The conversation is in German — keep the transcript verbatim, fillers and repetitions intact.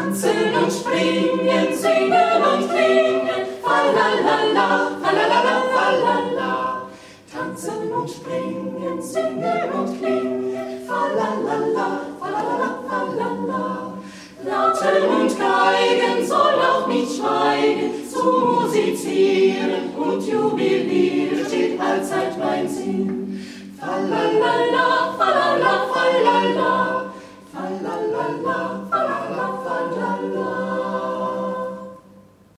Tanzen und springen, singen und klingen, falalala, falalala, falala. Tanzen und springen, singen und klingen, falalala, falalala, falala. Laute und Geigen soll auch nicht schweigen, zu musizieren und jubilieren steht allzeit mein Sinn. Falalala.